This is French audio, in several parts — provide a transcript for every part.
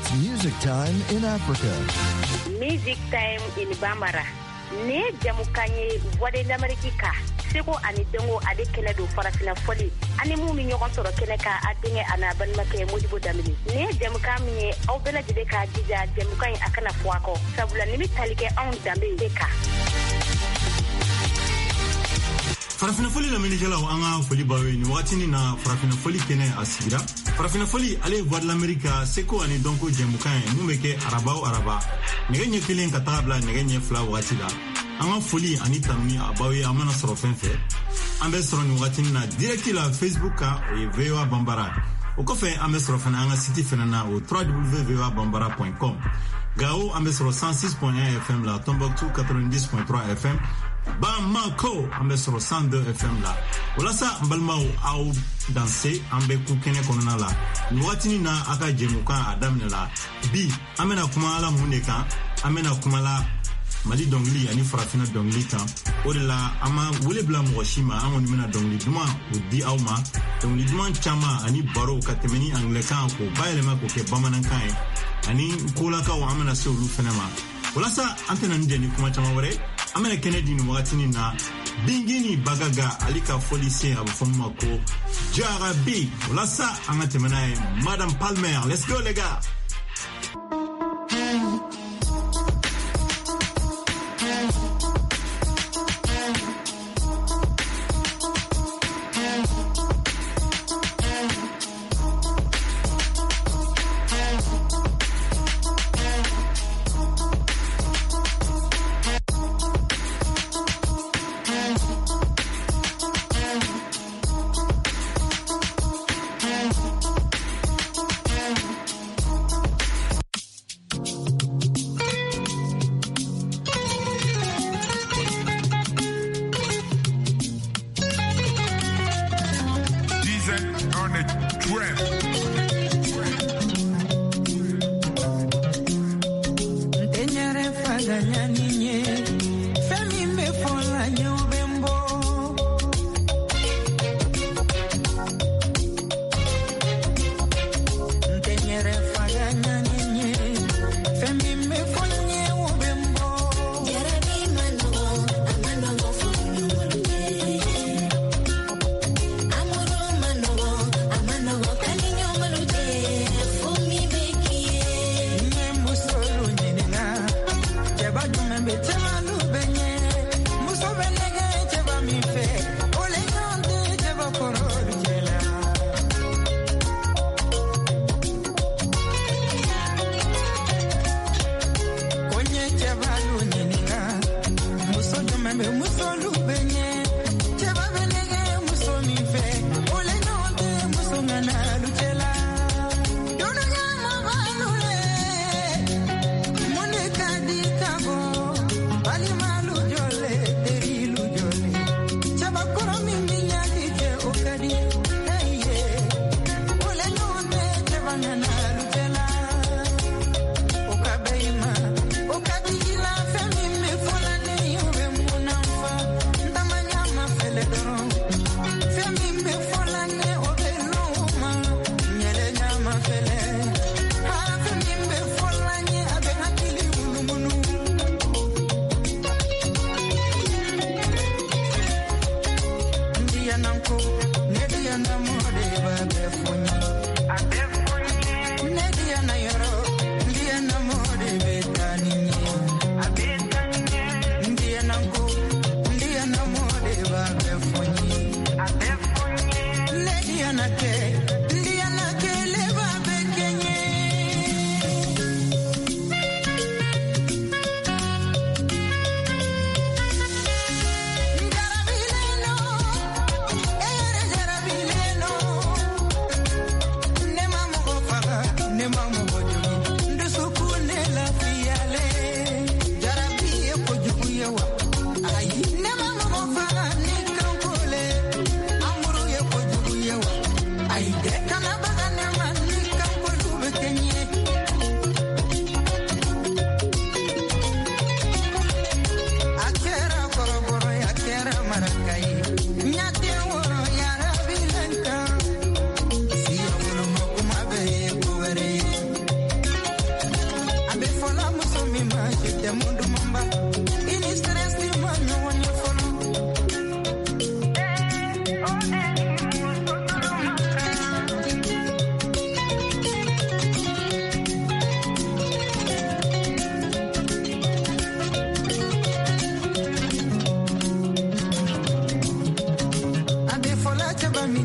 Music Time in Africa. Music Time in Bambara. Ne jamukanye voix de l'Amérique. Seko ani dongo ade kele do farafina foli ani mu mi ñogon soro kene ka adenge ana ban make modibo damini ne jamuka mi aw bela jide ka jija jamuka akana fuako sabula ni mitalike on dambe deka farafina foli la menikela anga foli bawe ni wakati ni na farafina foli kene asira farafina foli ale voix de l'Amérique seko ani dongo jamuka mu meke araba nege nyekelen katabla nege nyefla wakati la anga foli ani tamni abawe amana soro fenfe ambe soro ni wakati na directi la Facebook ka e VOA Bambara o kofe ambe soro fana anga site fana na o www.voabambara.com gao ambe soro 106.1 FM la Tombouctou 90.3 FM Bamako ambe soro 102 FM la wala sa mbalmao au danser ambe kukene konona la ni wakati ni na aka jemuka adamne la bi amena kuma ala muneka amena kuma la Mali dongli ani farafina dongli kan o de la ama wele bla moshima amoni mena dongli duma o di awma dongli duma chama ani baro ka temeni anglican ko bayle ma ko ke bamanan kan ani kola ka wa amana se olu fenema wala sa antena ndeni kuma chama wore amena kennedy ni wakati ni na bingini bagaga alika folise abufoma ko jarabi wala sa anga temena Madame Palmer. Let's go les gars.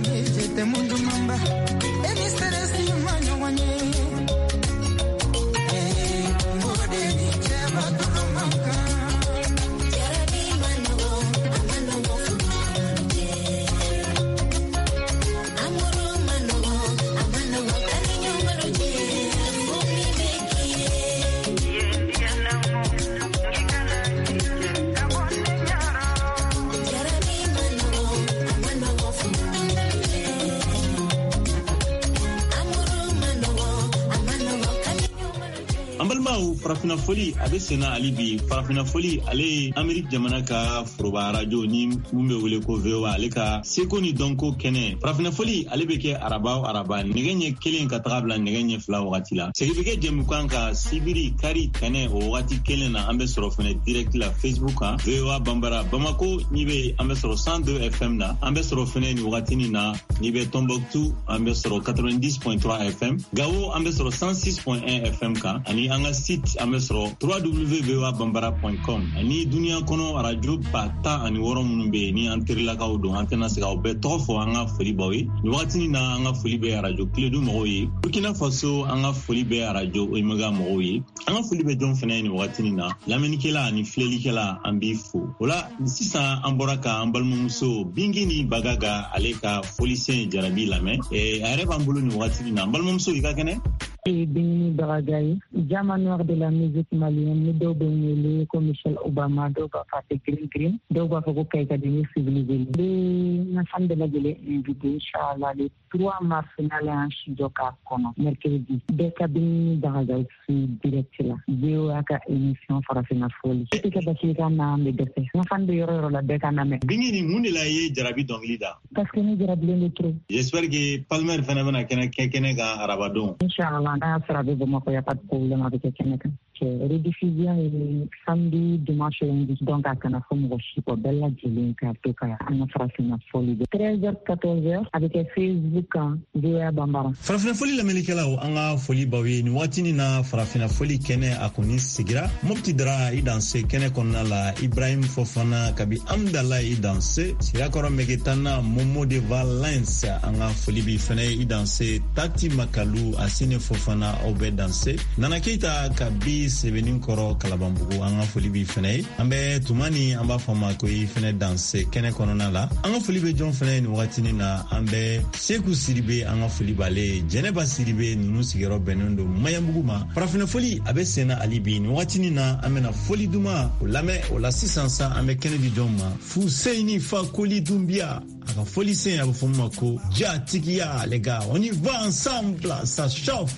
farafina foli abe sena ali bi farafina foli ale Amerik jamana ka foroba radio ni mun be wele ko VOA ale ka seko ni donko kene farafina foli ale be ke araba negenye kelen ka tabla negenye fla wagati la segi be ke jemu kan ka sibiri kari kene o wagati kelen na ambe soro fene direct la Facebook ha VOA Bambara Bamako ni be ambe soro 102 FM na ambe soro fene ni wagati ni na ni be Tombouctou ambe soro 90.3 FM Gao ambe soro 106.1 FM ka ani anga site amesro www.voabambara.com ani dunia kono radio bata ani woro munube ni anterila ka odo antena sega obe tofo anga foli bawi ni watini na anga foli be radio kledu moyi Burkina Faso anga foli be radio oimaga moyi anga foli be jon fene ni watini na lamenikela ni flelikela ambifu wala sisa amboraka ambalmumso bingini bagaga aleka folisen jarabi lame areba mbulu ni watini na ambalmumso ikakene Bini Baragay, Diamant Noir de la musique malienne, Mido Benele, comme Michel Obama, Doba Fate Green, Doba Foka Académie civilisée. Les enfants de la Guélé invité, Inch'Allah, le 3 mars, finale en Shidoka Kono, mercredi. Beka Bini Baragay, c'est direct là. Bio Aka émission Farafina Folie. C'est que Bachika na me défait. Enfant de Yoro la Beka na me. Bini ni Mounela ye Jarabi Donglida. Parce que nous Jarabi le trop. J'espère que Palmer Fenavana Kenega Arabadon. Inch'Allah. Ça va vraiment il n'y a pas de problème avec quelqu'un. Rediffusion samedi, dimanche, lundi. Donc, à Canafom, Rochipo, Bella, Djilinka, Tokaya, Anna Farafina Folie. 13h, 14h, avec Facebook, VOA Bambara. Farafina Folie, la Melikela, Anga Folie Bawi, Nwatini na Farafina Folie, Kene, Akoni Sigira, Mopti Dra, Idanse, Kene Konala, Ibrahim Fofana, Kabi Amdala, Idanse, Sirakora Megetana, Momo de Valence, Anga Folie Bifene, Idanse, Tati Makalu, Asine Fofana, Obe Danse, Nana Keita, Kabi, Sevenin Koro, Kalabambugu, Anga Folie Bifene, Ambe Tumani, Amba Famako, Ifene Danse, Kene Kononala, Anga Folie Be John Fene, Nwatini na, Ambe Seku Siribe, Anga Folie Bale, Jeneba Siribe, Nunu Sigero Benondo, Mayambuguma, Farafina Folie, Abe Sena Alibi, Nwatini na, Amena Folie Duma, Olame, Ola 600, Ambe Kennedy Doma, Fu Seini Fa Koli Dumbia, Aka Folie Seini Abu Fumako, Ja Tikia, les gars, on y va ensemble, ça chauffe.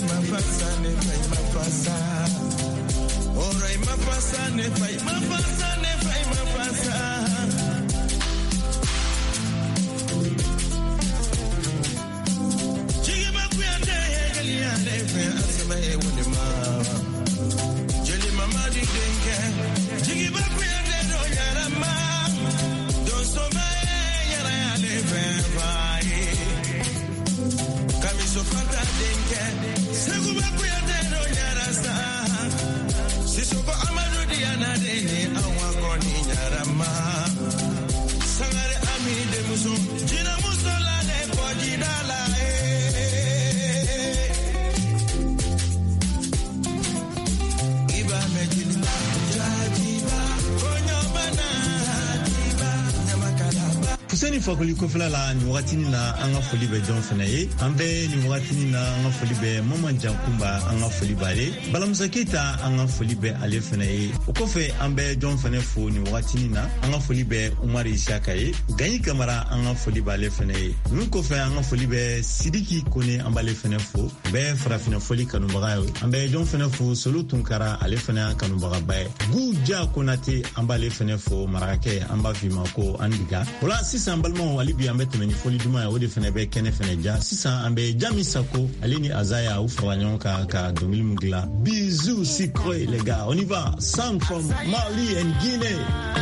Fakoli kofla la ni wakati na anga foli be John Fenaye ambe ni wakati na anga foli be Maman Jankumba anga foli bale Balamusa Keita anga foli be Ale Fenaye okofe ambe John Fenefo ni wakati na anga foli be Umar Ishaka ye Ganyi Kamara anga foli bale Fenaye nukofe anga foli be Sidiki Kone ambale Fenefo be Farafina foli kanumbaga ambe John Fenefo Solo Tunkara Ale Fenaye kanumbaga bae Guja Konate ambale Fenefo Marakake amba Fimako Andiga wala sisa balmo walibi ambe temeni foli duma ya wode fene be kene fene ja sisa ambe Jami Sako alini azaya ou franyonka ka 2000 mugla bisous secret les gars on y va sang from Mali and Guinée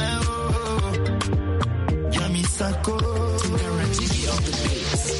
Jami Sako TV of the beats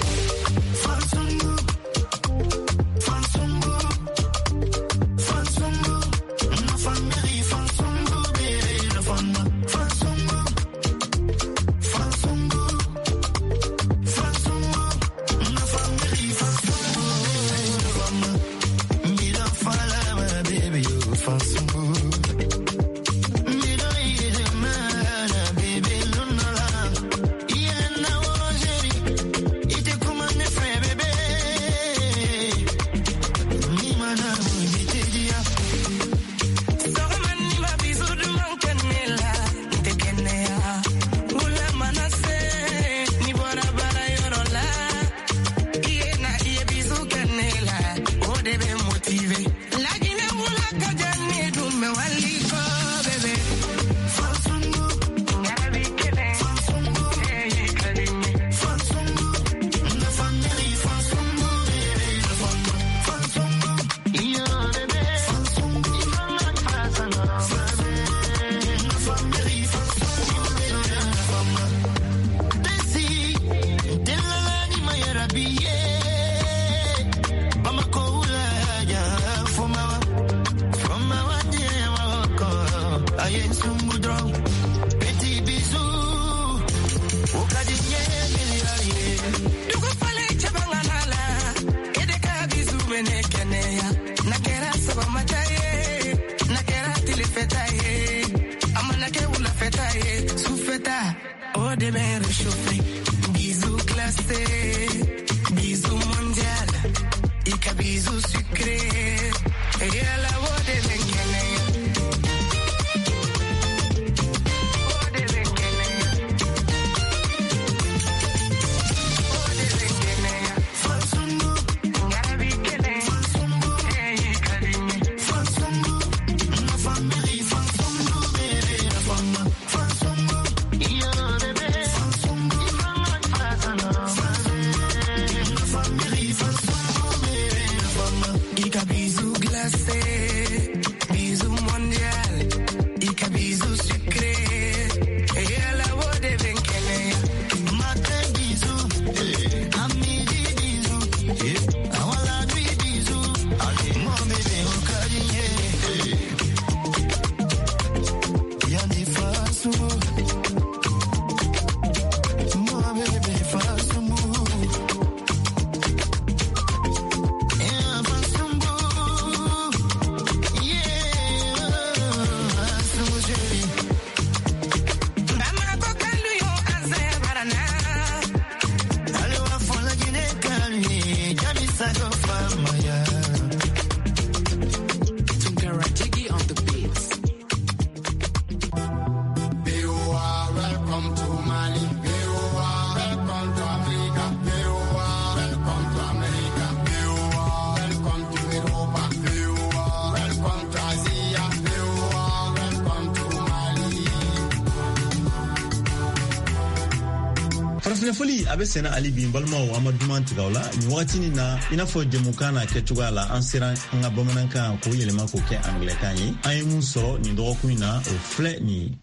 farafinafoli a bɛ sɛnɛ hali bi n balimaw an ma duman tigɛ o la nin wagatinin na i n'a fɔ jamukan n'a kɛcogoya la an sera an ka bamanankan k'o yɛlɛma k'o kɛ angilɛkan ye an ye mun sɔrɔ nin dɔgɔkun in na o filɛ nin ye.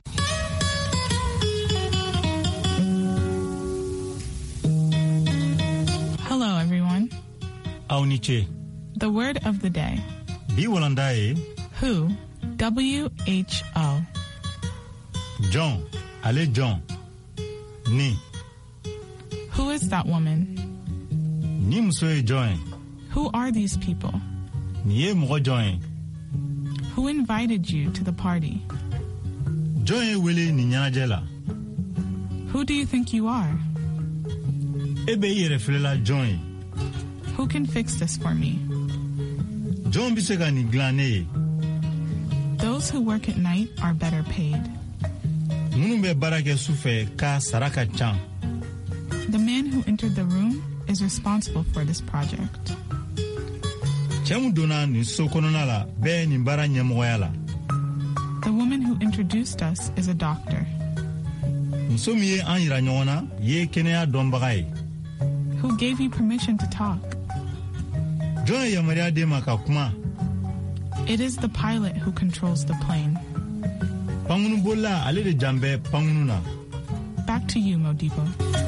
Hello everyone. Aw ni ce. The word of the day. Bi walanda ye. Who. W-H-O. John. Ale John. Ni. Who is that woman? Ni muso ye John. Who are these people? Ni ye mɔgɔ John ye. Who invited you to the party? John ye wele ni ɲɛnajɛ la. Who do you think you are? E bɛ I yɛrɛ filela John ye. Who can fix this for me? John bɛ se ka nin dilan ne ye. Those who work at night are better paid. Minnu bɛ baara kɛ su fɛ ka sara ka ca. The man who entered the room is responsible for this project. Cɛ mun donna nin so kɔnɔna la bɛɛ nin baara ɲɛmɔgɔya la. The woman who introduced us is a doctor. Muso min ye an yira ɲɔgɔn na ye kɛnɛya dɔnbaga ye. Who gave you permission to talk? John ye yamaruya d'e ma ka kuma. It is the pilot who controls the plane. Pangunu bola ale de jan bɛ pangunu na. Back to you, Modibo.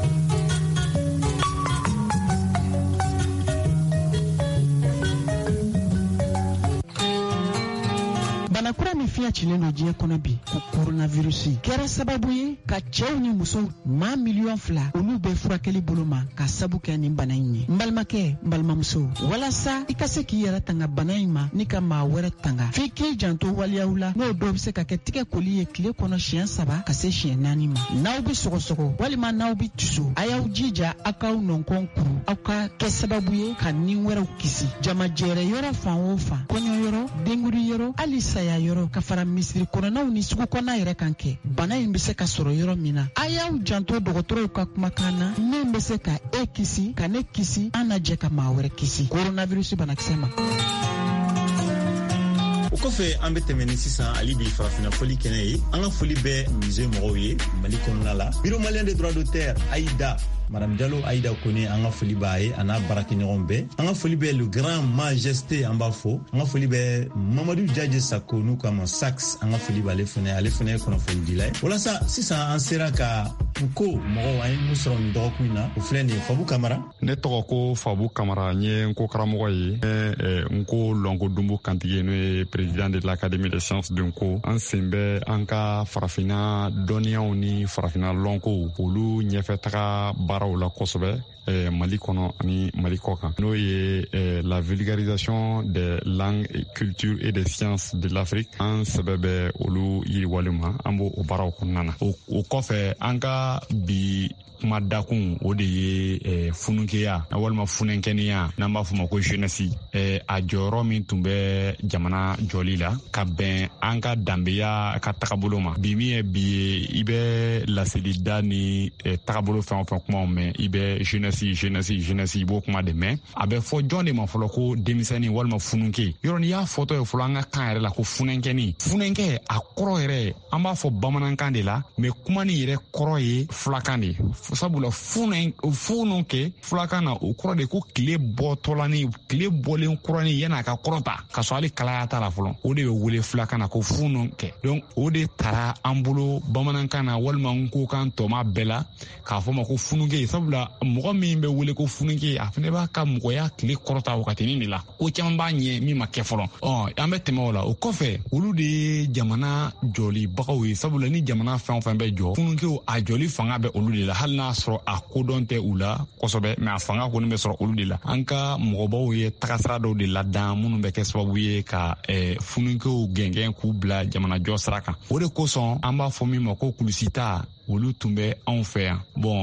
Banakura min fiya cilen do diɲɛ kɔnɔ bi ko coronavirus kɛra sababu ye ka cɛw ni musow maa miliyɔn 2 olu bɛ furakɛli bolo ma ka sabu kɛ nin bana in ye. N balimakɛ n balimamuso walasa I ka se k'i yɛrɛ tanga bana in ma ni ka maa wɛrɛ tanga f'i k'i janto waliyaw la n'o dɔw bɛ se ka kɛ tigɛ koli ye tile kɔnɔ siɲɛ 3 ka se siɲɛ 4 ma. N'aw bɛ sɔgɔsɔgɔ walima n'aw bɛ tusu a y'aw jija aw k'aw nɔnkɔn kuru aw ka kɛ sababu ye ka nin wɛrɛw kisi. Jamajɛrɛ yɔrɔ fan o fan kɔɲɔ yɔrɔ denguri yɔrɔ hali saya yɔrɔ ka fara misiri kɔnɔnaw ni sugu kɔnɔna yɛrɛ kan kɛ bana in bɛ se ka sɔrɔ yɔrɔ min na a y'aw janto dɔgɔtɔrɔw ka kumakan na min bɛ se ka e kisi ka ne kisi an na jɛ ka maa wɛrɛ kisi coronavirus banakisɛ ma. O kɔfɛ an bɛ tɛmɛ ni sisan hali bi farafinafoli kɛnɛ ye an ka foli bɛ musée mɔgɔw ye Mali kɔnɔna la Bureau malien des droits d'auteur Aïda Madame Diallo Aïda Kone an ka foli b'a ye a n'a baarakɛɲɔgɔn bɛɛ an ka foli bɛ le grand majesté an b'a fɔ an ka foli bɛ Mamadou Diadje Sako n'u k'a ma Sax an ka foli b'ale fɛnɛ ale fɛnɛ ye kunnafoni dila ye walasa sisan an sera ka ko mɔgɔw an ye mun sɔrɔ nin dɔgɔkun in na o filɛ nin ye Fabu Kamara. Ne tɔgɔ ko Fabu Kamara n ye nko karamɔgɔ ye nko Lɔnko Dumbu Kantigi n'o ye président de l'Académie des sciences de Nko an sen bɛ an ka farafina dɔnniyaw ni farafina lɔnkow olu ɲɛfɛ taga baaraw la kosɛbɛ Mali kɔnɔ ani Mali kɔ kan n'o ye la vulgarisation des langues et cultures et des sciences de l'Afrique an sɛbɛ bɛ olu yiriwali ma an b'o o baaraw kɔnɔna na o kɔfɛ an ka bi kuma dakun o de ye funukeya walima funenkɛniya n'an b'a fɔ ma ko jeunesse a jɔyɔrɔ min tun bɛ jamana jɔli la ka bɛn an ka danbeya ka tagabolo ma bi min ye bi ye I bɛ laselida ni tagabolo fɛn o fɛn kumaw mɛn I bɛ jeunesse I b'o kuma de mɛn a bɛ fɔ jɔn de ma fɔlɔ ko denmisɛnnin walima fununke yɔrɔ ni y'a fɔtɔ ye fɔlɔ an ka kan yɛrɛ la ko funenkɛni funenkɛ a kɔrɔ yɛrɛ an b'a fɔ bamanankan de la mais kuma nin yɛrɛ kɔrɔ ye fulakan de sabula funu kɛ fulakan na o kɔrɔ de ko tile bɔtɔla ni tile bɔlen kɔrɔni yan'a ka kɔrɔta ka sɔrɔ hali kalaya t'a la fɔlɔ o de bɛ wele fulakan na ko funu kɛ donc o de taara an bolo bamanankan na walima n ko kan tɔma bɛɛ la k'a fɔ ma ko funuke sabula mɔgɔ min bɛ wele ko funuke a fana b'a ka mɔgɔya tile kɔrɔta wagatinin de la ko caman b'a ɲɛ min ma kɛ fɔlɔ an bɛ tɛmɛ o la o kɔfɛ olu de ye jamana jɔlibagaw ye sabula ni jamana fɛn o fɛn bɛ jɔ funukew a jɔli fanga bɛ olu de la hali n'a sɔrɔ a kodɔn tɛ u la kosɛbɛ mais a fanga kɔni bɛ sɔrɔ olu de la an ka mɔgɔbaw ye tagasira dɔw de ladan minnu bɛ kɛ sababu ye ka funukew gɛngɛn k'u bila jamanajɔ sira kan o de kosɔn an b'a fɔ min ma ko kulusita olu tun bɛ anw fɛ yan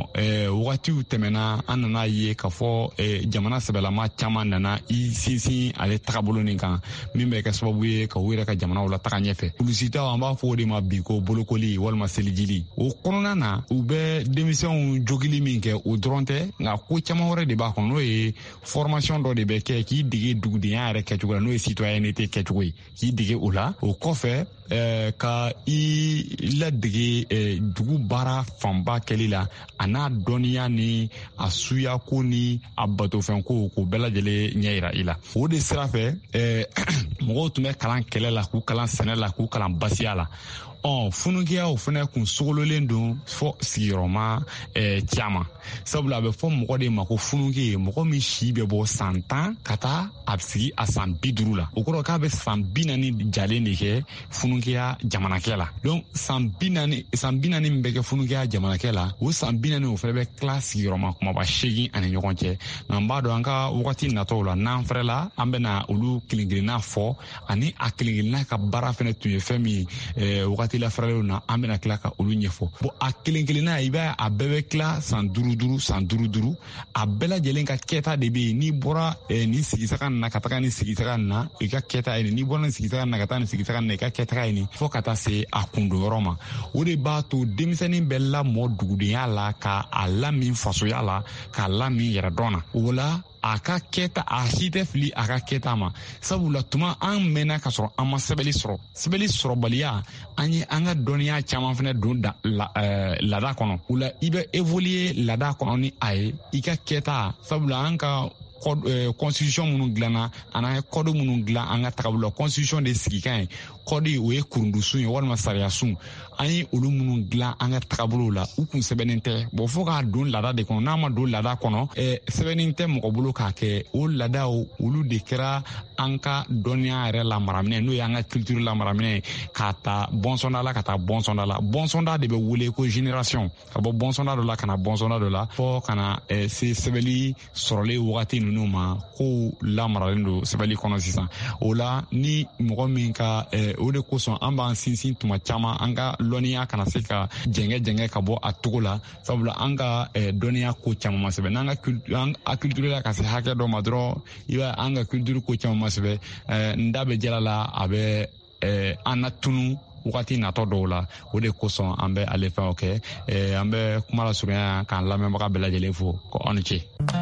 wagatiw tɛmɛna an nana ye k'a fɔ jamana sɛbɛlama caman nana I sinsin ale tagabolo nin kan min bɛ kɛ sababu ye ka u yɛrɛ ka jamanaw la taga ɲɛfɛ kulusitaw an b'a fɔ o de ma bi ko bolokoli walima selijili o kɔnɔna na u bɛ denmisɛnw jogili min kɛ o dɔrɔn tɛ nka ko caman wɛrɛ de b'a kɔnɔ n'o ye formation dɔ de bɛ kɛ k'i dege dugudenya yɛrɛ kɛcogo la n'o ye citoyenneté kɛcogo ye k'i dege o la o kɔfɛ ka i ladege dugu baara fanba kɛli la a n'a dɔnniya ni a suya ko ni a batofɛn ko k'o bɛɛ lajɛlen ɲɛ yira i la. O de sira fɛ mɔgɔw tun bɛ kalan kɛlɛ la k'u kalan sɛnɛ la k'u kalan basiya la. Funukiyaw fana kun sogololen don fɔ sigiyɔrɔma caman. Sabula a bɛ fɔ mɔgɔ de ma ko funuki ye mɔgɔ min si bɛ bɔ san 10 ka taa a sigi a san 50 la. O kɔrɔ k'a bɛ san 40 jalen de kɛ funukiya jamanakɛ la. Donc san 40 min bɛ kɛ funukiya jamanakɛ la, o san 40 o fana bɛ tila sigiyɔrɔma kumaba 8 ani ɲɔgɔn cɛ. Nka n b'a dɔn an ka wagati natɔw la n'an fɛrɛla an bɛna olu kelen-kelenna fɔ ani a kelen-kelenna ka baara fana tun ye fɛn min ye wagati la faralen na an bɛna tila ka olu ɲɛfɔ. Bon a kelen-kelenna i b'a a bɛɛ bɛ tila san 5 a bɛɛ lajɛlen ka kɛta de bɛ yen. N'i bɔra nin sigisaga na ka taga nin sigisaga na i ka kɛta ye nin. N'i bɔra nin sigisaga na ka taa nin sigisaga na i ka kɛta ye nin fɔ ka taa se a kundonyɔrɔ ma. O de b'a to denmisɛnnin bɛ lamɔ dugudenya la ka a lamin fasoya la k'a lamin yɛrɛdɔn na. O la a ka kɛta a si tɛ fili a ka kɛta ma. Sabula tuma an mɛnna ka sɔrɔ an ma sɛbɛnni sɔrɔ. Sɛbɛnni sɔrɔbaliya an ye an ka dɔnniya caman fana don laada kɔnɔ. O la i bɛ évoluer laada kɔnɔ ni a ye i ka kɛta. Sabula an ka constitution minnu dilanna an ye code minnu dilan an ka taabolo la. Constitution de sigi kan ye code o ye kurundusun ye walima sariyasun. An ye olu minnu dilan an ka taabolo la u kun sɛbɛnnen tɛ. Bon fo k'a don laada de kɔnɔ. N'a ma don laada kɔnɔ sɛbɛnnen tɛ mɔgɔ bolo k'a kɛ. O laadaw olu de kɛra an ka dɔnniya yɛrɛ lamaraminɛ n'o ye an ka culture lamaraminɛ k'a ta bɔnsɔnda la ka taa bɔnsɔnda la. Bɔnsɔnda de bɛ wele ko génération. Ka bɔ bɔnsɔnda dɔ la ka na bɔnsɔnda dɔ la fɔ ka na se sɛbɛnni sɔrɔlen wagati ninnu ma ko lamaralen don sɛbɛnni kɔnɔ sisan. O la ni mɔgɔ min ka o de kosɔn an b'an sinsin tuma caman an ka lɔnniya kana se ka jɛngɛ ka bɔ a togo la. Sabula an ka dɔnniya ko caman ma sɛbɛn. N'an ka culture la ka se hakɛ dɔ ma dɔrɔn i b'a an ka culture ko caman ma sɛbɛn. N da bɛ jala la a bɛ an na tunu wagati natɔ dɔw la. O de kosɔn an bɛ ale fɛnw kɛ. An bɛ kuma lasurunya k'an lamɛnbaga bɛɛ lajɛlen fo ko aw ni ce.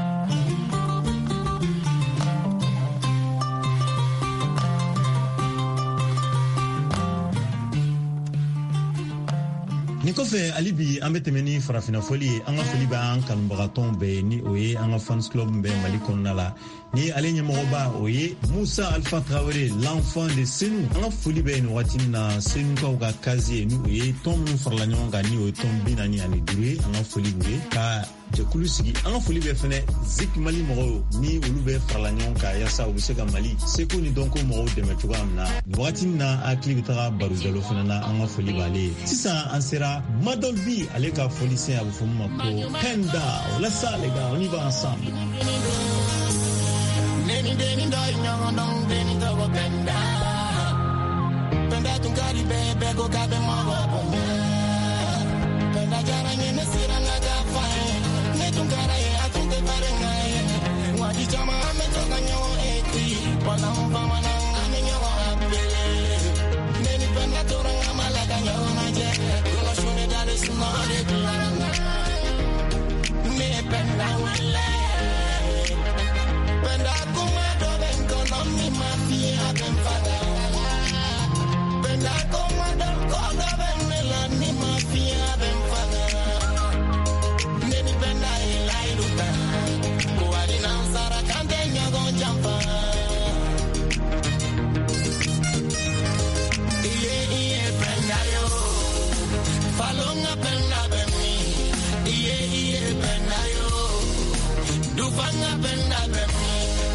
Nin kɔfɛ hali bi an bɛ tɛmɛ ni farafina fɔli ye. An ka foli bɛ an kanubagatɔw bɛɛ ye ni o ye an ka fans club bɛɛ Mali kɔnɔna la. Ni ale ɲɛmɔgɔba o ye Musa Alpha Traoré l'enfant de Senu. An ka foli bɛ nin waati min na Senukaw ka kazi ye ni o ye tɔn minnu farala ɲɔgɔn kan ni o ye tɔn 45 ye. An ka foli b'u ye ka jɛkulu sigi. An ka foli bɛ fɛnɛ Zik Mali mɔgɔw ni olu bɛ farala ɲɔgɔn kan yaasa u bɛ se ka Mali seko ni dɔnko mɔgɔw dɛmɛ cogoya min na. Nin wagati min na hakili bɛ taga Baro Jalo fɛnɛ na an ka foli b'ale ye. Sisan an sera Madolbi ale ka foli sen a bɛ fɔ min ma ko Penda. Wala sa les gars, on y va ensemble. Beni doi nyongon beni togo penda. Penda tungari bebe go kabe mogo ponga. Penda jara nyene siranga jafai. Ne tungara ye atunte parengai. Wadi chama ame toga nyo eti. Wala mfama na ame nyo abele. Neni penda turanga malaka nyo naje. Kula shune dale sunore kulanga. Ne penda wale. Penda kuma do benko no mi mafia ben fada. Penda kuma do koga ben mela ni mafia ben fada. Neni penda ilai luta. Kuari na usara kante nyago jampa. Iye penda yo. Falonga penda ben mi. Iye penda yo. Dufanga penda ben mi.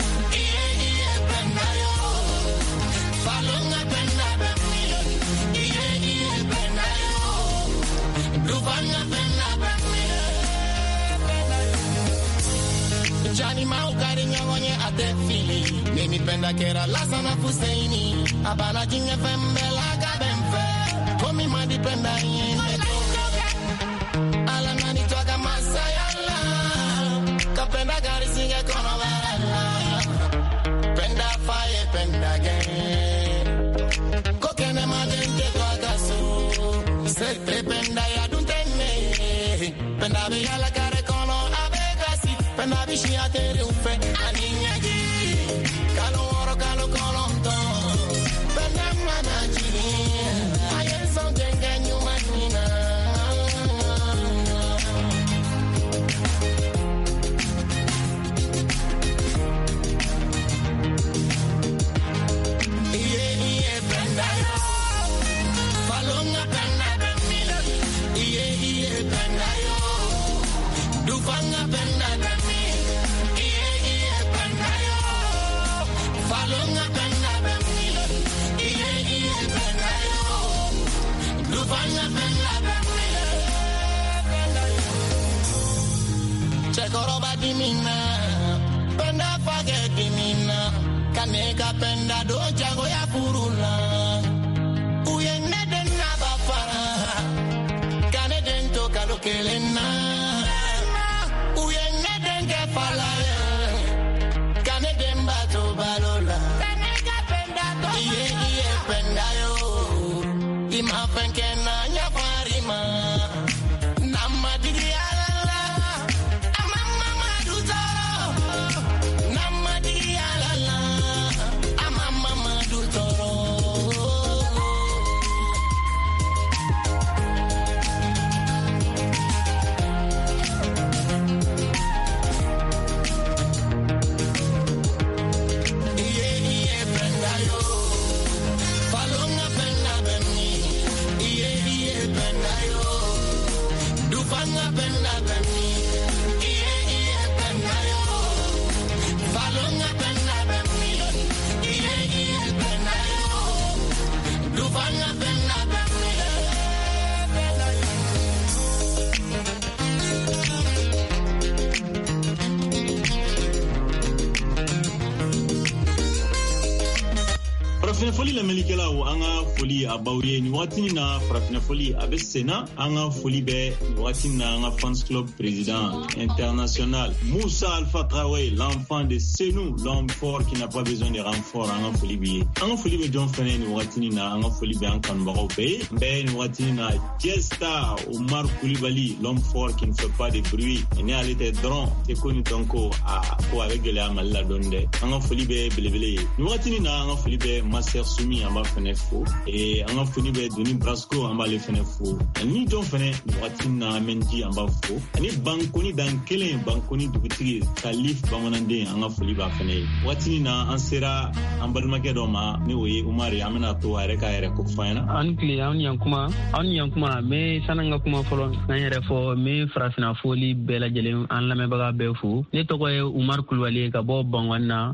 Johnny Mau cariño goñe a te fili. Nemi penda que era la sana Fuseini. Abana jinge fembe la gabenfe. Komi madi penda yende. Ala nani toga masayala. Kapenda gari singe kono barala. Penda faye penda gen. Kokene madente toga su. Sekte penda ya duntene. Penda be ala kare kono abegasi. Penda bishi atere ufe aninyagi. Kalo oro kalo kolonto. Penda manajiri. aneka penda do jago ya purula uyenne den na bafara kane den to kalokelena uyenne den ke fala kane den bato balola aneka penda do iye penda yo ima penkena nya farima namma digala Foli la melikela o anga foli abawye ni watini na frafina foli abesena anga foli be watini na anga fans club président international Moussa Alpha Traoré, l'enfant de Senou, l'homme fort qui n'a pas besoin de renfort anga foli be John Fene ni watini na anga foli be ankan bago be ni watini na Jesta Omar Koulibaly, l'homme fort qui ne fait pas de bruit ni alete dron te koni tonko a ko avec de la malala donde anga foli be belebele ni watini na anga foli be Master Sumi amba fene fo et anga foni be Doni Brasco amba le fene fo ni John Fene watina menji amba fo ni bankoni dan kelen bankoni dugutigi Kalif bamonande anga foli ba fene watini na ansera ambalma ke do ma ni oye Umari amena to are ka ere ko fana an kli an yankuma me sananga kuma folo na yere fo me frafina foli bela jele an lame baga be fo ne to ko Umar Koulibaly ka bo bangwana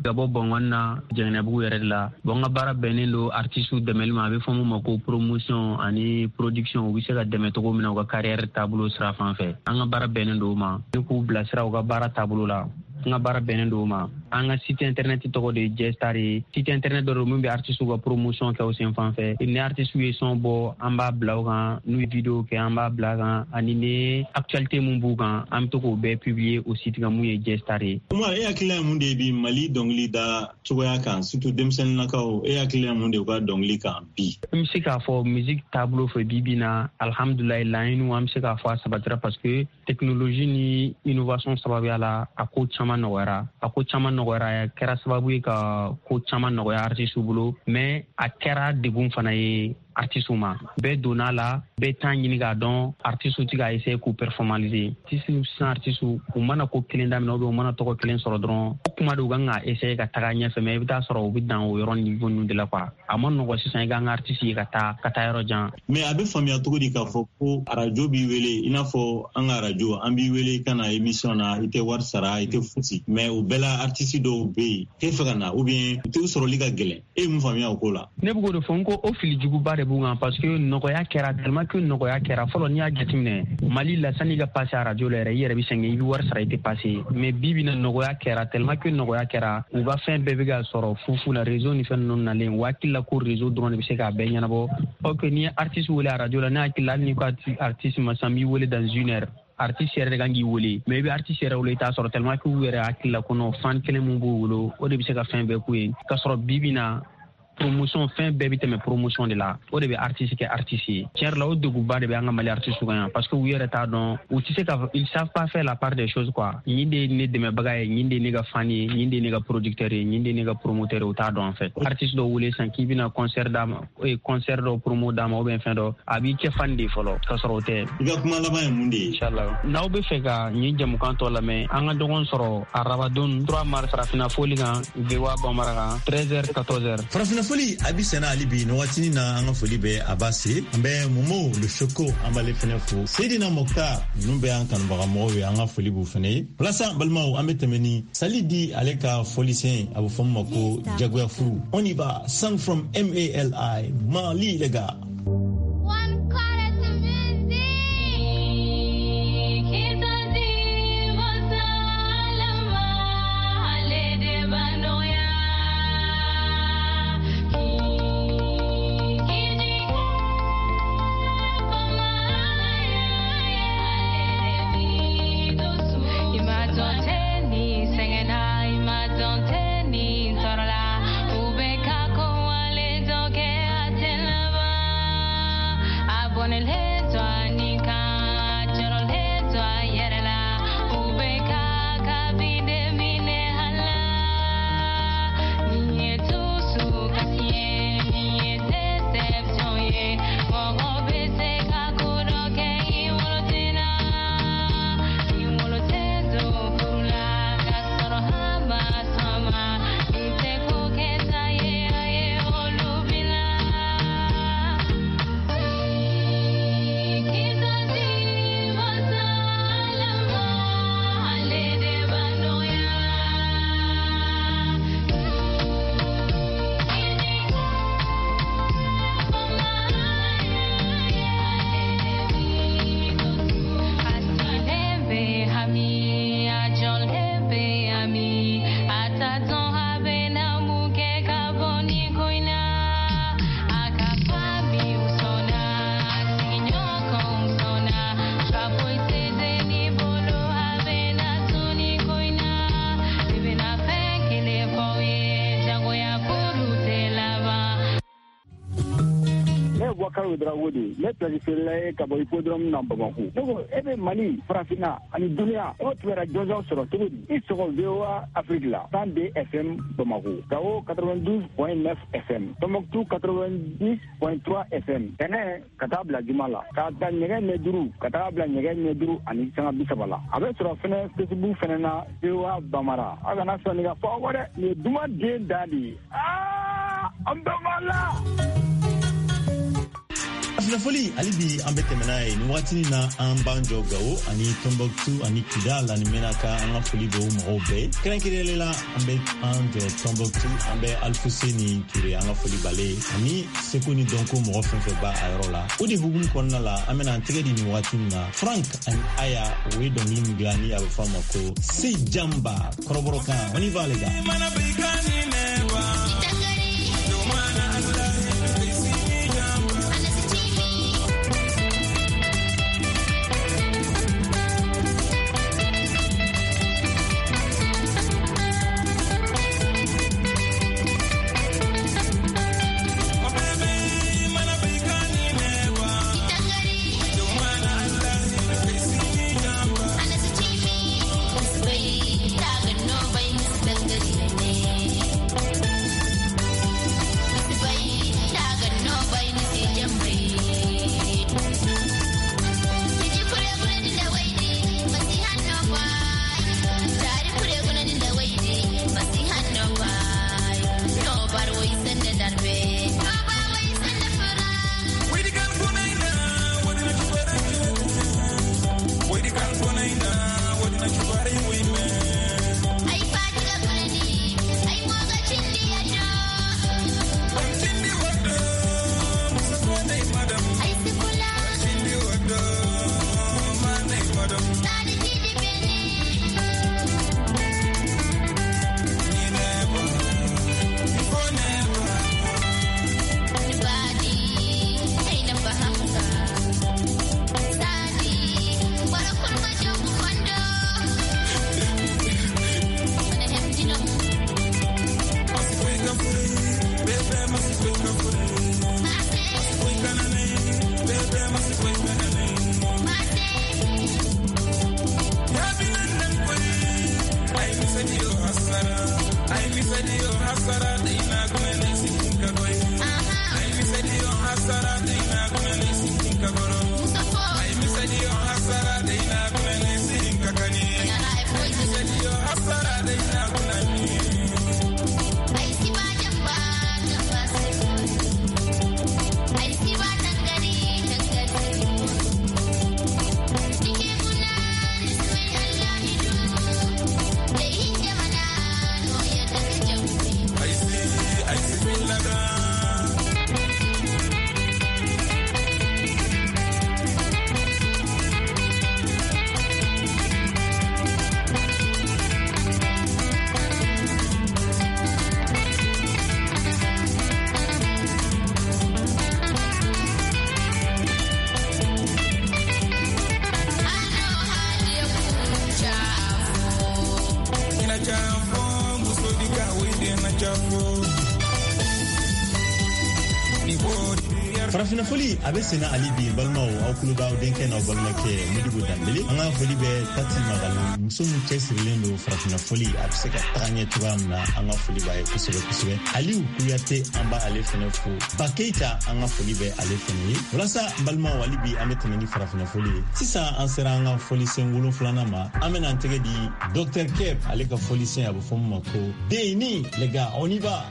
jene bu yere la bonga bara benendo artiste demelma be fomu mako promotion ani production wi sega demeto ko mina ko carrière tableau sra fan fe anga bara benendo ma ko bla sra ko bara tableau la nga bara benendo ma anga site internet to de Jestari site internet do mumbe artiste ko promotion ka aussi fan fe ni artiste wi son bo amba blauga nu vidéo ke amba blaga ani ne actualité mumbu kan am to ko be publier au site ga muye Jestari Umar e akila munde bi Mali dongli da tuya kan surtout demsen nakao e akila munde ko dongli kan bi musique fo musique tableau fo bibina alhamdulillah line wa musique fo sabatra parce que technologie ni innovation sababu ala ako chama nogara ya kera sababu ka ko chama nogoya artiste bulo mais a kera degun fana ye artiste ma be donala be tangini ga don artiste ti ga essayer ko performaliser artiste ko mana ko kelenda mi no be mana to ko kelen soro dron kuma do ganga essayer ka taganya fe mais bita soro bi dan o yoron niveau nu de la quoi amon no ko sisan ga artiste ka ta yoro jan mais abe famia to di ka fo ko radio bi wele ina fo an radio an bi wele kana émission na ite war sara ite futi mais o bela artiste do be ke fagana ou bien te soro liga gelen e mu famia ko la ne bugo do fonko o fili jugu bare bunga parce que nogoya kera tellement que nogoya kera folo ni a jatimne Mali la sani ga passer à radio le yere bi senge bi war sara été passé mais bibi na nogoya kera tellement que nogoya kera u ba fin bebe ga soro fufu na réseau ni fen non na len wakilla ko réseau drone bi se ka be nyana bo o que ni artiste wala radio la na akilla ni ko artiste masami wala dans une heure artiste yere gangi wole mais bi artiste yere wole ta soro tellement que were akilla ko no fan kele mu bo wolo o de bi se ka fin be ku ka soro bibi na promotion fin bébé mais promotion de la o de be artiste ke artiste tiers là o de gouba de be anga mali artiste gagnant parce que oui retard donc ou tu sais qu'ils savent pas faire la part des choses quoi ñinde ne de me bagaay ñinde ne ga fani ñinde ne ga producteur ñinde ne ga promoteur o ta don en fait artiste do wole san ki bina concert dama et concert do promo dama o ben fin do abi ke fandi folo ka sorote ga kuma la bay mundi inshallah na o be fega ñi jam kan to la mais anga dogon soro araba don 3 mars rafina foliga be wa bamara 13h 14h foli abisena alibi no watini na anga foli be abasi mbe momo le choco ambale fene fo Seydina Mokhtar numbe ankan baga mowe anga foli bu fene plasa balmao ambetemeni salidi aleka foli sen abu famma ko jagwa fu on y va song from MALI Mali les gars. Bakaro Drawodi, let us say Kabodrom number one. Every money, Frafina, and Dunia, what were a Joseph Sorotudi, it's all Veoa Africa, Sunday FM Bamako, Gao 92.9 FM, Tomok 90.3 FM, Tene, Katabla Jumala, Kata Negen Neduru, Katabla Negen Neduru, and Isanga Bisabala. Abesra Fene, Facebook Fenena, Veoa Bamara, Aganasoniga forward, you do not get daddy. Ambamala! Foli alibi ambete menae ni watini na ambanjo gao ani Tombouctou ani Kidal ani menaka anga foli bo mobe krenkirelela ambe ando Tombouctou ambe Alfousseni Touré anga foli bale ani sekuni donko mo fenfe ba ayrola odi hugum konna la amena antegedi ni watini na Frank ani aya we don limglani ya fama ko si jamba koroboroka oni va les gars Farafina foli abe sena alibi balmao au kuluba denke na balmake mudibu dambele anga foli be tati magalu musumu chesirlendo farafina foli abseka tanye tubamna anga foli ba kusube aliu kuyate amba alefene fu bakeita anga foli be alefene wala balmao alibi ametemeni farafina foli sisa ansera anga foli sengulu fulana ma amena antege di Dr Kep aleka foli sen abo fomu mako deni les gars on y va.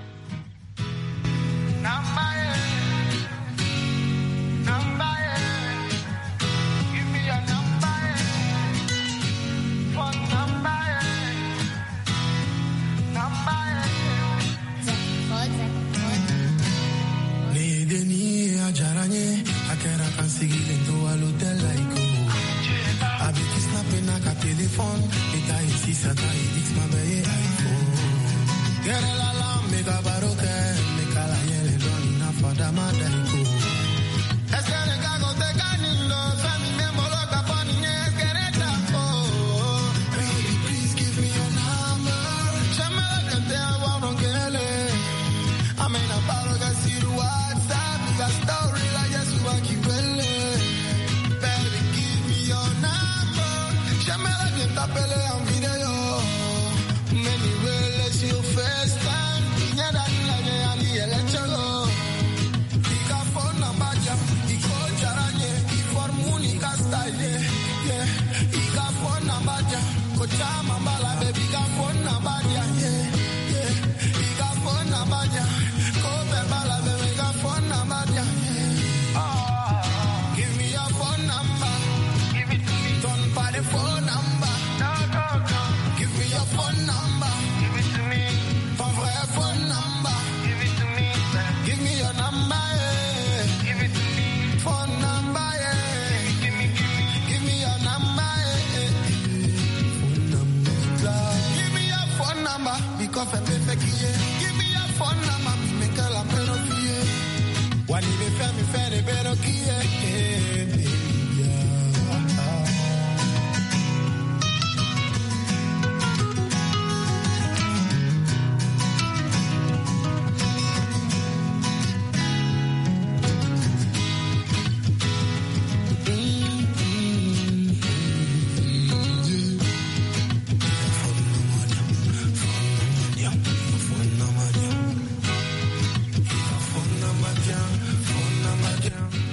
I mean, I'm about to see the WhatsApp, got story like yes.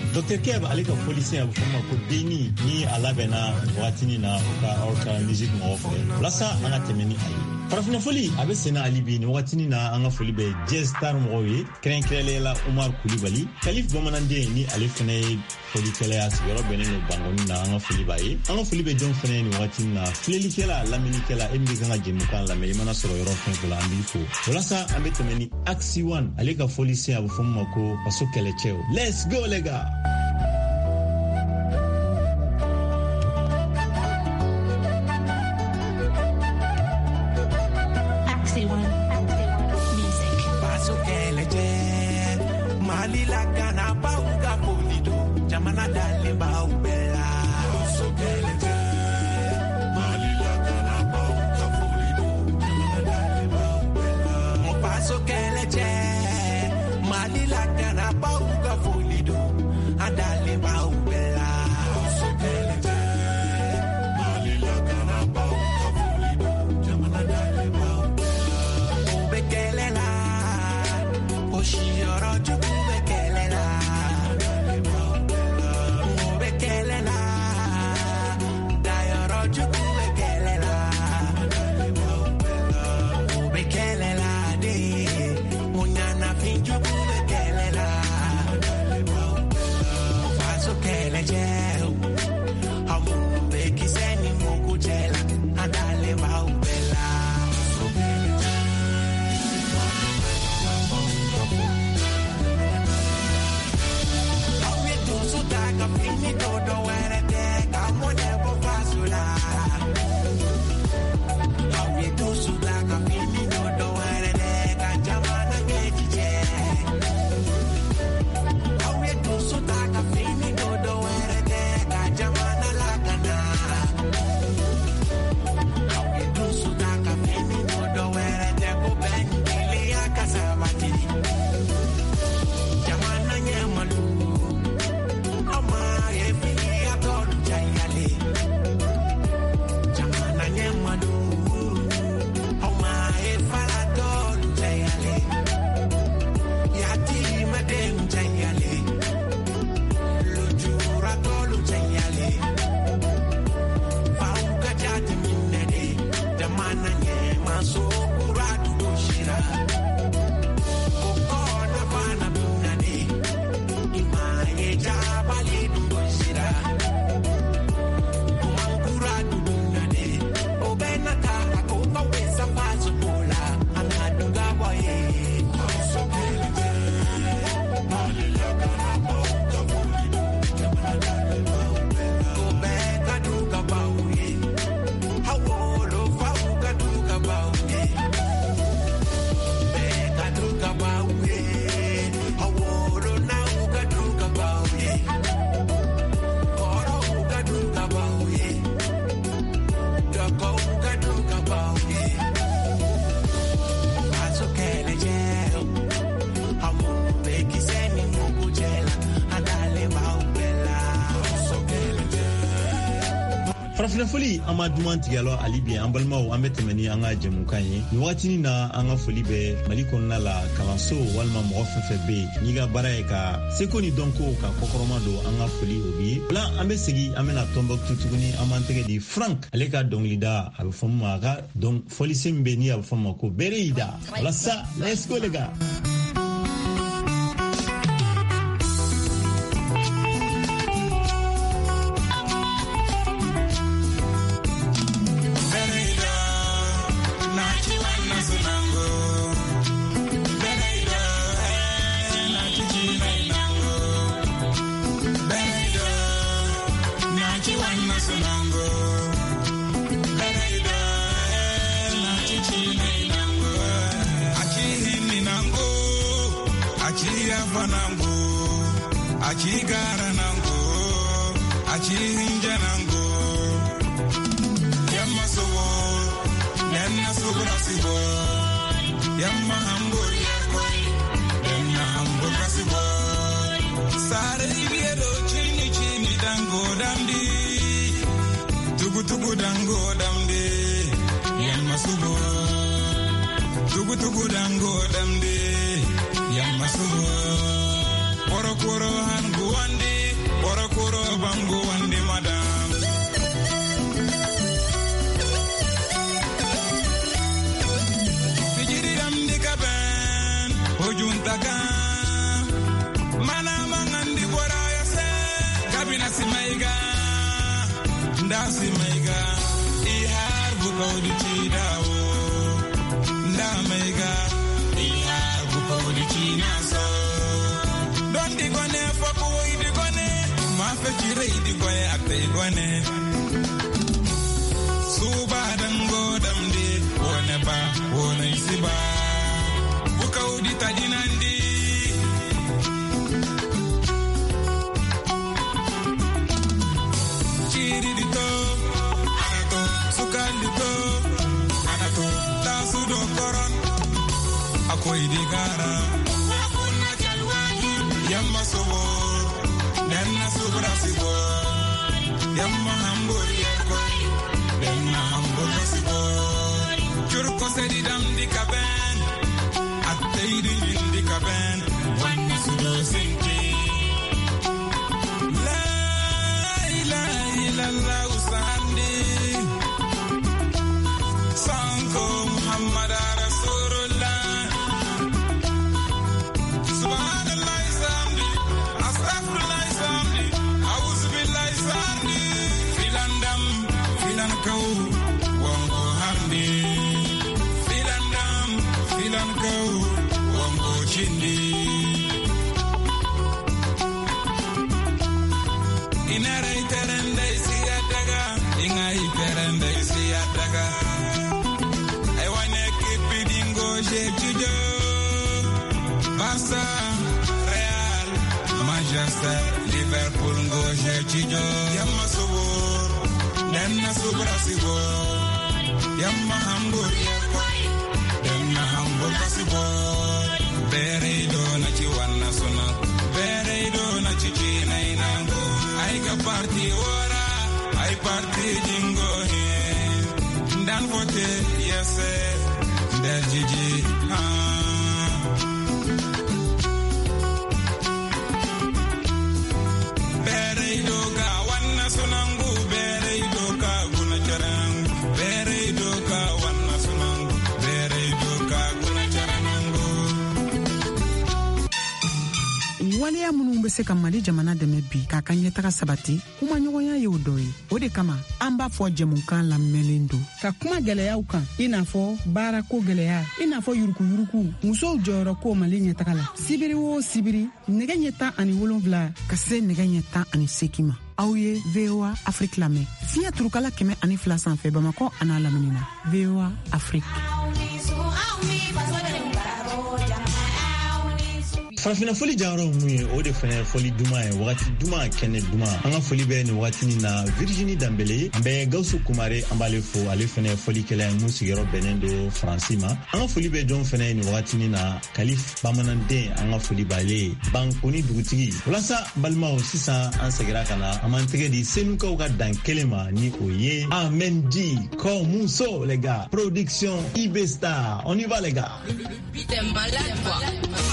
Dr. Keb alika polisi ya bufuma ko deni ni alabena watini na ka orka music mo ofre lasa anga temeni ayi farafina foli abe sena alibi ni watini na anga foli be jazz star mo wi kren krelela Umar Kulibali Khalif Bamanande ni alifene foli kala ya sigaro beneno bangoni na anga foli baye anga foli be jon fene ni watini na fleli kala lamini kala embi ganga jemukan la me mana soro yoro fen kala ambifo lasa ambe temeni Axi 1 alika polisi ya bufuma ko paso kele cheo. Let's go lega. farafina foli ama duman tigalo alibi an balimaw an bɛ tɛmɛ ni an ka jɛmukan ye ni waatini na an ka foli bɛ Mali kɔnɔna la kalanso walima mɔgɔ fɛn fɛn bɛ n'i ka baara ye ka seko ni dɔnko ka kɔkɔrɔma don an ka foli o bi ola an bɛ segi an bɛna Tɔnbɔkutu tuguni an b'an tɛgɛ di Frank ale ka dɔnkilida a bɛ fɔ min ma a ka fɔlisen min bɛ ni a bɛ fɔ min ma ko bere y'i da walasa let's go les gars. Tugu dango damde yamasubo koro han guande juntaga mana mangandi bora ya se kabina simaiga ndasi maiga I har buko di chidao nda maiga I har buko di chinaso don di gone foko di gone ma fe chire di goye akte gone suba dango damde wone ba wone isiba buka udi tadinandi chiri dito anato sukandito anato tasudo koron akoy digara akuna jalwani yamma sobo denna subra sibo yamma hamburi yakoy denna hamburi sibo jurko sedi dam dikaben atteidi dikaben wanni sudo sinki la ilaha illallah usandi sanko muhammad rasulullah subhanallah samdi astaghfirullah samdi a'udzu billahi samdi filandam filankau wango hamdi filandam filankau wango chindi inara iterende siyadaga inga iterende siyadaga I wanna keep it jejujo Barça Real Manchester Liverpool ngo jejujo yamma sobor denna sobra sibo yamma Hamburg denna Hamburg sibo bereido na chiwana sona bereido na chichina inango aiga party ora ai party jingo he dan vote yes del Gigi bereido ga wanna sonangu bereido ka guna charang bereido ka wanna sonangu bereido ka guna charanangu waleya minnu be se ka Mali jamana dɛmɛ bi k'a ka ɲɛtaga sabati kuma ɲɔgɔnya ye o dɔ ye o de kama an b'a fɔ jɛmukan lamɛnlen don ka kuma gwɛlɛyaw kan I n'a fɔ baarako gwɛlɛya I n'a fɔ yurukuyuruku musow jɔyɔrɔ ko Mali ɲɛtaga la sibiri o sibiri nɛgɛ ɲɛ 17 ka se nɛgɛ ɲɛ 18 ma aw ye VOA Afrique lamɛn fiɲɛ turukala 102 sanfɛ Bamakɔ a n'a lamini na VOA Afrique. Farafina foli jayɔrɔ mun ye o de fɛnɛ foli duman ye wagati duman kɛnɛ duman an ka foli bɛ ni wagati na Virginie Dambele an bɛ Gawusu Kumare an b'ale fo ale fɛnɛ folikɛla ye mun sigiyɔrɔ bɛnnen do Faransi ma an ka foli bɛ jɔn fɛnɛ ni wagati na Kalif bamananden an ka foli b'ale Bankoni dugutigi walasa balimaw sisan an segira ka na an m'an tɛgɛ di senukaw ka dan kelen ma ni o ye Amendi Komuso les gars production IB Star on y va les gars. T'es malade quoi.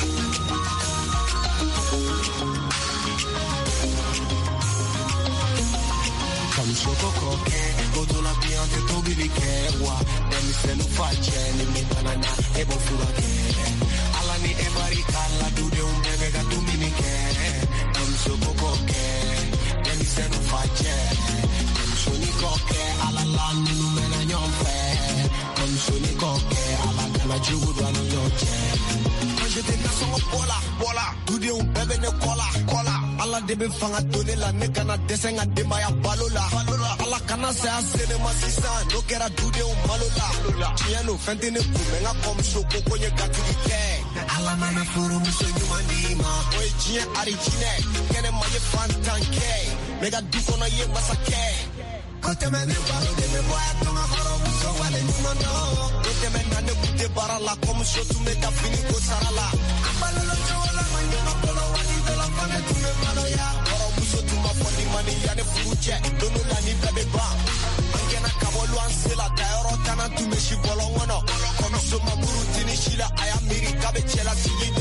Comme Chococo, Goto la piante, Toby Bikewa, Demi se non faccia, ni banana, e bofurake. Alani e baricalla, tu de un bebe ga tu minike. Comme Chococo, Demi se non faccia, Comme Sonicoke, alla lani numena nyomfe. Comme Sonicoke, alla gana jugu duano yoche. Je te na songo bola, tu de un bebe ne cola. Alla debe fanga dole la ne kana desenga demba ya balola. Alla kana se asene masisa, no kera tu de un malola. Chiano fente ne kumenga kom shoko konye gatike. Alla mana furu muso nyumanima, oye chie arichine, kene maye fantanke, mega duko na ye masake. Kote me ne balo de me boya tonga horo muso wale nyumano. Kote me na ne kute barala kom shotu me da fini ko sarala. Abalolo chola manyuma kolo wali de la fane tu me maloya. Horo muso tu ma foni mani ya ne fuche, dono la ni bebe ba. Angena kabolo ansela tayoro tana tu me shibolo wono. Komiso mamuru tini shila aya miri kabe chela sili de la kame.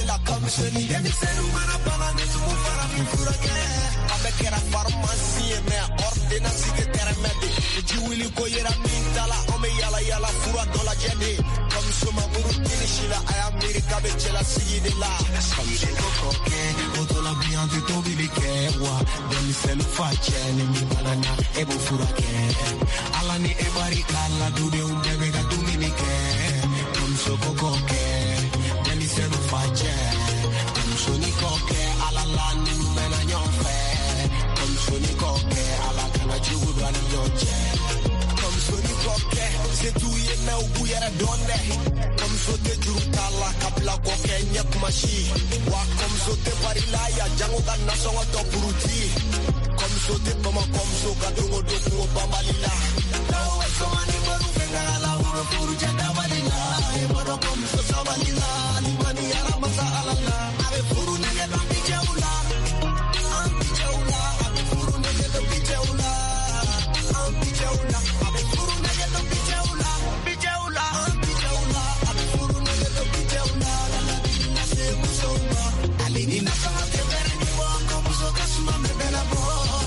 Seni demi seru mana bana ne tu fara fura ke. Ame kera farmasi me ordinance ke termedi. Jiwili ko yera mintala ome yala fura dola jende. Comme suma buru tinishila ay America be chela sigi de la. Comme je coque, otola bien de tobilike wa. Demi selu fache ne mi banana ebo fura ke. Alani e barika la dude un bebe ga dominike. Comme so coque, demi selu fache. Comme coque ala la ni mena nyonfe. Comme coque ala kana jugu ani yonche. Comme coque c'est tout ye me ubu yera donne. Comme so te jurutala kapla coque nyek mashi. Wa comme so te parila ya jango kan naso to puruti. Comme so te pama comme so kadongo do ko bambalila. Now I so many boru fenga la uro puru jada balila. E boru comme so sabalila ni mani ara masa alala. Ave puru nege do bijaula. Anti jaula ave puru nege do bijaula. Anti jaula ave puru nege do bijaula. Bijaula anti jaula ave puru nege do bijaula. La dina se musoma. Alini na sa te bere ni bo como so kasuma me bela bo.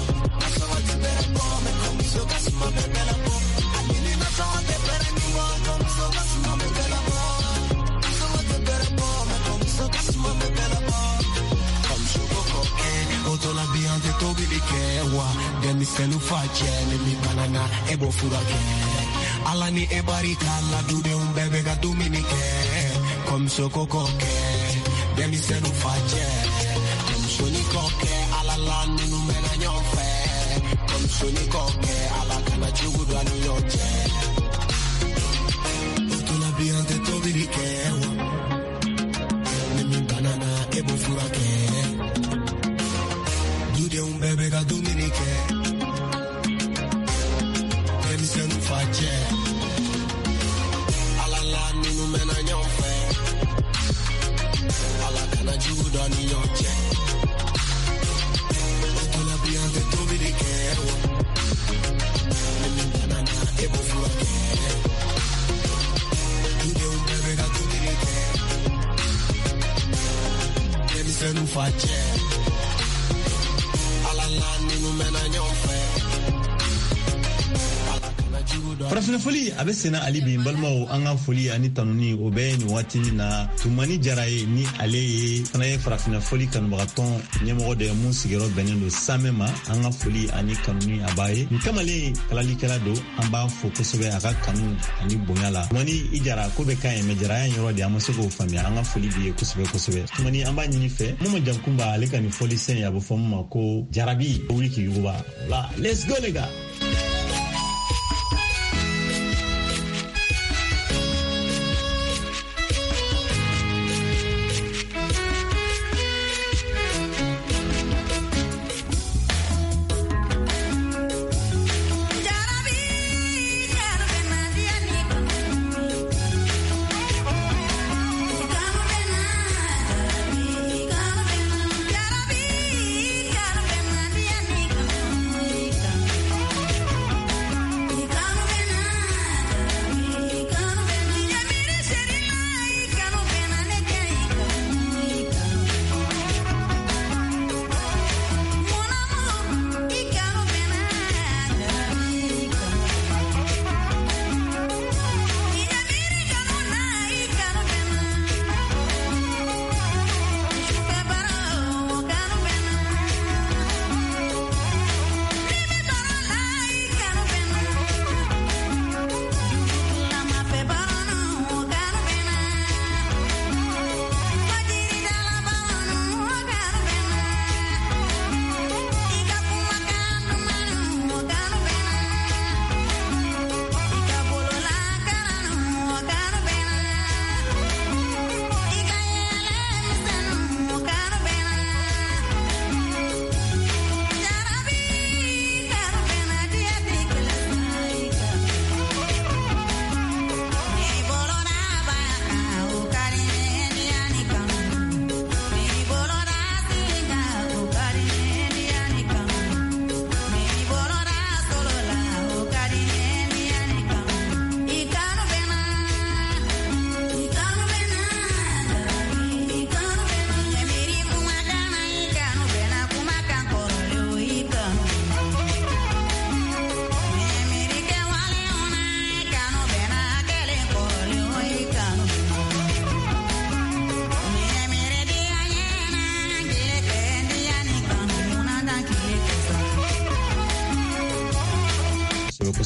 Demi selu fache ne mi banana ebo furake. Alani e barika la dude un bebe ga dominike. Comme so coque, demi selu fache. Comme soni coque ala la nu mena nyonfe. Comme soni coque ala kana jugu do ani yonche. Otola bien de tobilike. Ne mi banana ebo furake. Dude un bebe ga dominike. Demi selu fache. Ala la nu mena nyonfe. Ala kana jugu do ani yonche. Otola bien de tobilike. Ne mi banana ebo furake. Dude un bebe ga dominike. Demi selu fache. Farafina foli a bɛ sena ali bi balimaw an ka foli ani tanuni o bɛ ni waatini na Tumani Jara ye ni ale ye fana ye farafina foli kanubagatɔn ɲɛmɔgɔ de mun sigiyɔrɔ bɛnnen don Samɛ ma an ka foli ani kanuni a b'a ye nin kamalen kalalikɛla don an b'a fo kosɛbɛ a ka kanu ani bonya la Tumani i Jara ko bɛ kan ye mɛ Jaraya yɔrɔ de an ma se k'o faamuya an ka foli b'i ye kosɛbɛ kosɛbɛ Tumani an b'a ɲini fɛ Mama Jankumba ale ka nin foli sɛn a bɛ fɔ min ma ko Jarabi wuli k'i yuguba la let's go les gars.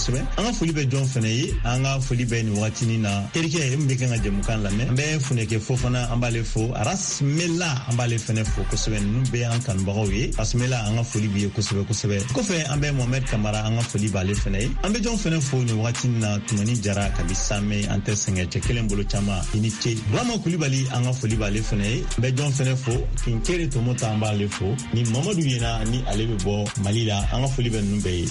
kosɛbɛ an ka foli bɛ jɔn fɛnɛ ye an ka foli bɛ nin waatini na terikɛ min bɛ kɛ ka jɛmukan lamɛn an bɛ funɛkɛ fo fana an b'ale fo Arasmela an b'ale fɛnɛ fo kosɛbɛ ninnu bɛ an kanubagaw ye Arasmela an ka foli b'i ye kosɛbɛ kosɛbɛ kɔfɛ an bɛ Mohamed Kamara an ka foli b'ale fɛnɛ ye an bɛ jɔn fɛnɛ fo nin waatini na Tumani Jara kabi Samɛ an tɛ sɛgɛn cɛ kelen bolo caman i ni ce Burama Kulibali an ka foli b'ale fɛnɛ ye an bɛ jɔn fɛnɛ fo Kinkere Tomota an b'ale fo ni Mamadu Yena ni ale bɛ bɔ Mali la an ka foli bɛ ninnu bɛɛ ye.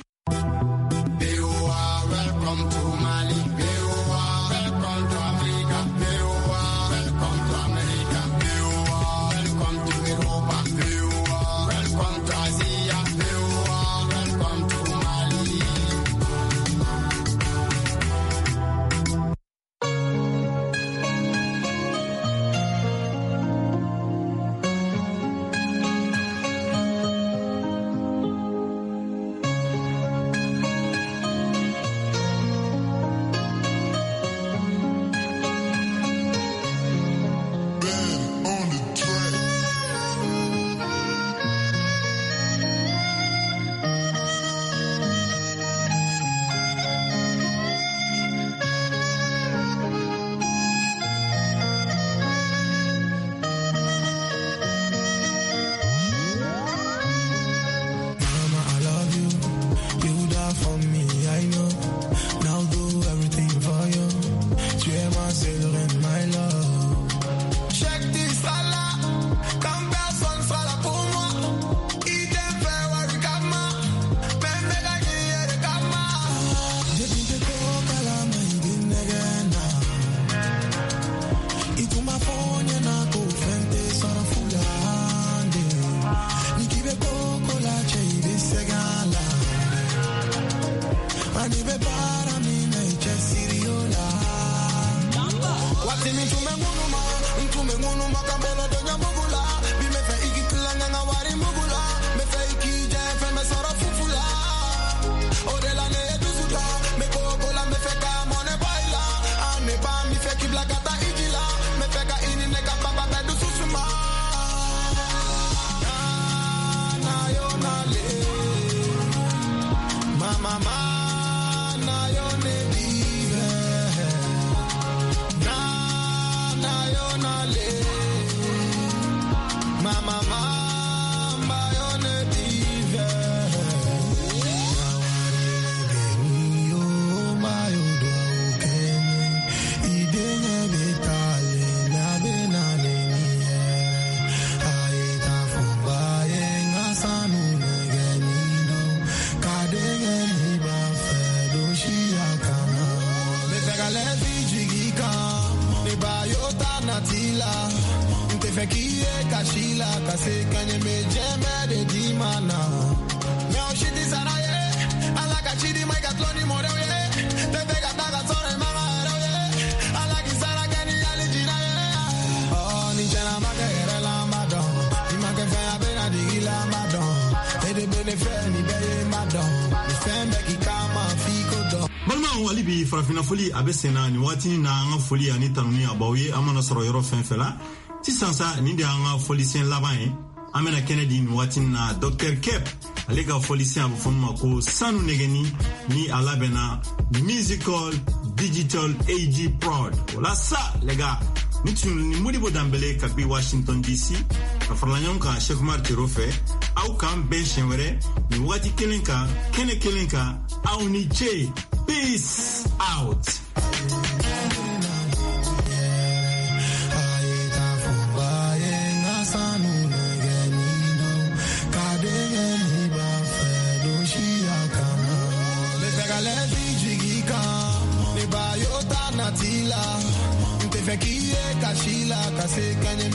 Walibi farafina foli abesena ni wati na anga foli ani tanuni abawe amana soro yoro fenfela ti sansa ni de anga foli sen laban amena Kennedy ni wati na Dr. Kep alega foli sen abufuma ko sanu negeni ni alabena musical digital AG prod wala sa lega ni tun ni Modibo Dambele kabi Washington DC afarlanyon ka Chef Marti Rofe au kan ben shenwere ni wati kelenka au ni che. Peace out.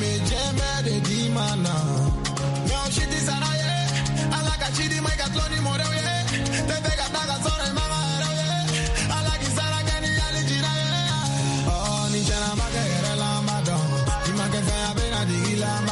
I like a chidi, my cat,